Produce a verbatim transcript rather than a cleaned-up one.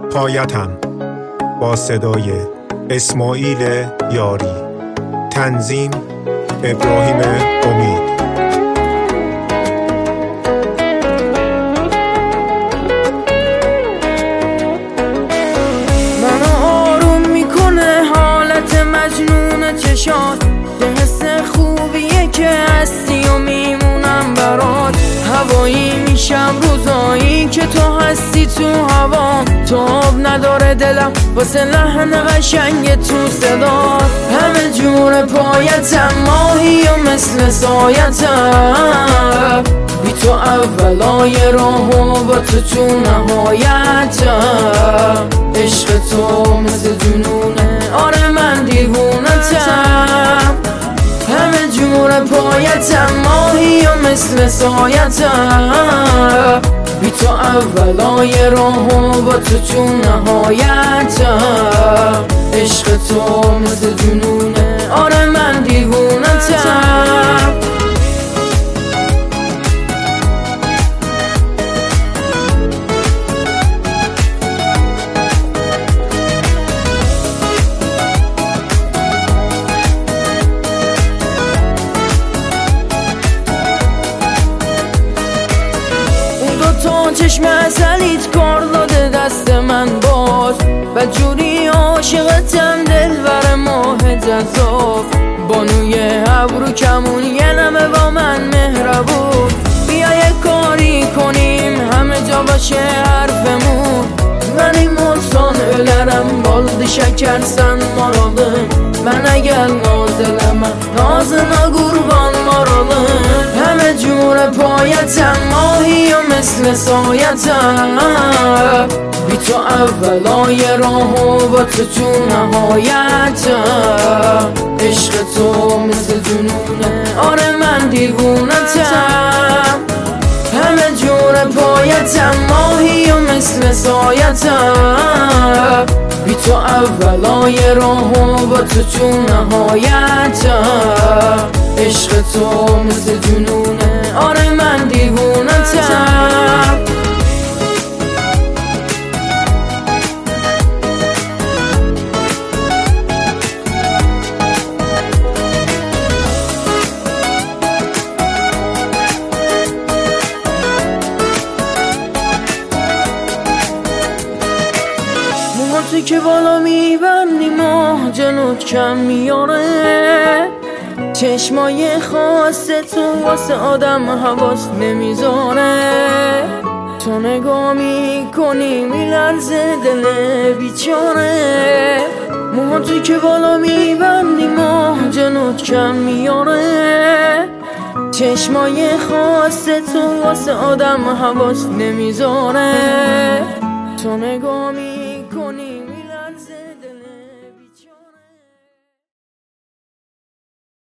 پایتم با صدای اسماعیل یاری، تنظیم ابراهیم امید. منو آروم میکنه حالت مجنون چشات، به حس خوبیه که هستی و میمونم برات. هوایی میشم روزایی که تو هستی تو هوا، تاب نداره دلم واسه لحن قشنگ تو صدا. همه جور پایتم ماهی و مثل سایتم، بی تو اولای راهو با تو تو نهایتم. عشق تو مثل جنونه، آره من دیوونتم. همه جور پایتم ماهی و مثل سایتم، بی تو اولای راهو با تو تو نهایتم. عشق تو مثل جنونه، آره من دیوونتم. تو چشم ازلیت کار داده دست من باز، و جوری عاشقتم دلبر ماه جذاب. بانوی ابرو کمون یه نمه با من مهربون، بیا یه کاری کنیم همه جا باشه حرفمون. من این ملسان ölürüm baldı şeker sen maralım. Ben eğer nazleme nazına kurban maralım. همه جور پایتم ماهی و مثل سایتم، بی تو اولای راهو با تو تو نهایتم. عشق تو مثل جنونه، آره من دیوونتم. همه جور پایتم ماهی و مثل سایتم، بی تو اولای راهو با تو تو نهایتم. عشق تو مثل جنونه، آره من دیوونتم. تو که بالا میبندی ماه جلوت کم میاره، چشمای خاص تو واسه آدم حواس نمیذاره. تو نگاه میکنی میلرزه دل بیچاره. موها تو که بالا میبندی ماه جلوت کم میاره، چشمای خاص تو واسه آدم حواس نمیذاره. تو نگاه